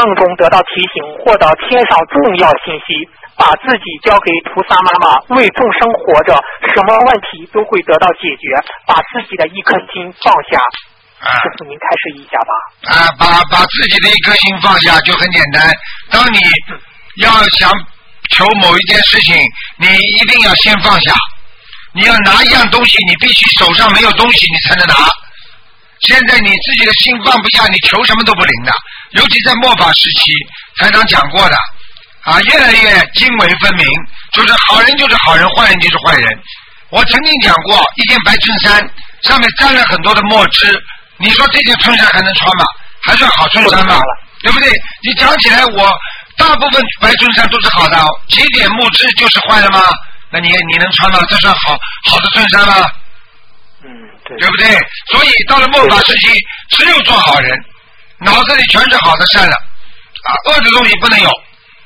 梦中得到提醒，获得天上重要信息，把自己交给菩萨妈妈，为众生活着，什么问题都会得到解决，把自己的一颗心放下。师父，您开示一下吧。 把自己的一颗心放下就很简单。当你要想求某一件事情，你一定要先放下。你要拿一样东西，你必须手上没有东西，你才能拿。现在你自己的心放不下，你求什么都不灵的。尤其在末法时期，台长讲过的越来越泾渭分明，就是好人就是好人，坏人就是坏人。我曾经讲过，一件白衬衫上面沾了很多的墨汁，你说这件衬衫还能穿吗？还算好衬衫吗？对不对？你讲起来，我大部分白衬衫都是好的，几点墨汁就是坏的吗？那你能穿吗？这算好的衬衫吗？对不对？所以到了末法时期，只有做好人，脑子里全是好的善良恶的东西不能有。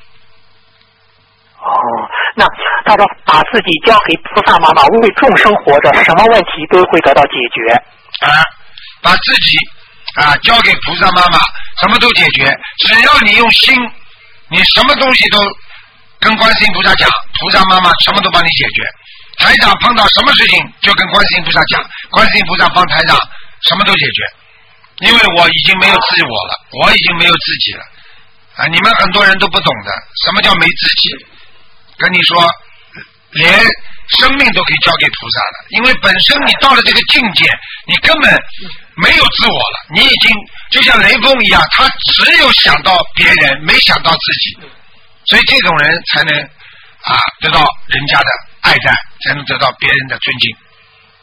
那他说把自己交给菩萨妈妈，为众生活着，什么问题都会得到解决。 把自己交给菩萨妈妈，什么都解决。只要你用心，你什么东西都跟观世音菩萨讲，菩萨妈妈什么都帮你解决。台长碰到什么事情就跟观世音菩萨讲，观世音菩萨帮台长什么都解决。因为我已经没有自我了，我已经没有自己了你们很多人都不懂的，什么叫没自己？跟你说，连生命都可以交给菩萨了，因为本身你到了这个境界，你根本没有自我了，你已经就像雷锋一样，他只有想到别人，没想到自己，所以这种人才能得到人家的爱戴，才能得到别人的尊敬。